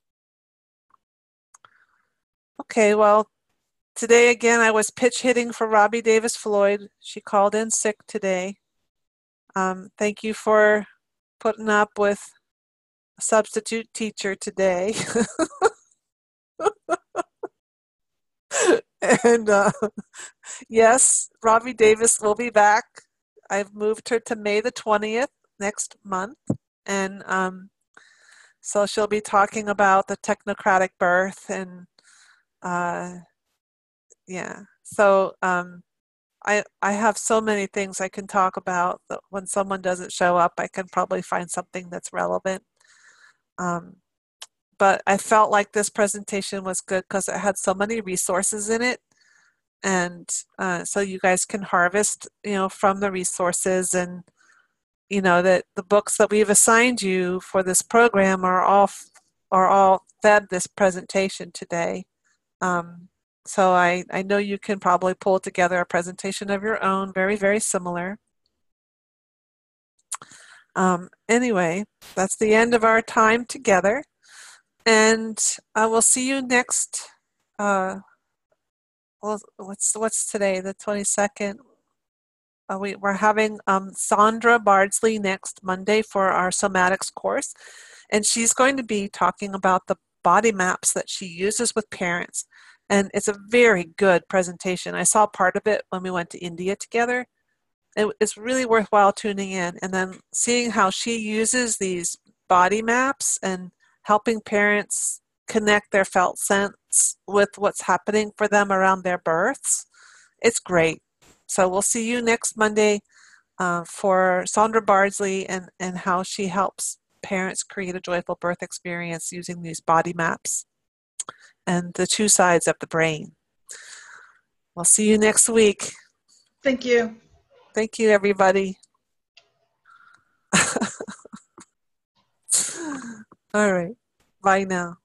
Okay, well, today again I was pitch hitting for Robbie Davis Floyd. She called in sick today. Um, thank you for putting up with a substitute teacher today. And uh, yes, Robbie Davis will be back. I've moved her to May the twentieth next month. And um, so she'll be talking about the technocratic birth and uh, yeah. So um, I, I have so many things I can talk about that when someone doesn't show up, I can probably find something that's relevant. Um, but I felt like this presentation was good because it had so many resources in it. And uh, so you guys can harvest, you know, from the resources, and, you know, that the books that we've assigned you for this program are all, are all fed this presentation today. Um, So I, I know you can probably pull together a presentation of your own, very, very similar. Um, anyway, that's the end of our time together. And I will see you next, uh, well, what's, what's today, the twenty-second? Uh, we, we're having um, Sandra Bardsley next Monday for our somatics course. And she's going to be talking about the body maps that she uses with parents. And it's a very good presentation. I saw part of it when we went to India together. It, it's really worthwhile tuning in and then seeing how she uses these body maps and helping parents connect their felt sense with what's happening for them around their births. It's great. So we'll see you next Monday uh, for Sandra Bardsley and, and how she helps parents create a joyful birth experience using these body maps and the two sides of the brain. We'll see you next week. Thank you. Thank you, everybody. All right. Bye now.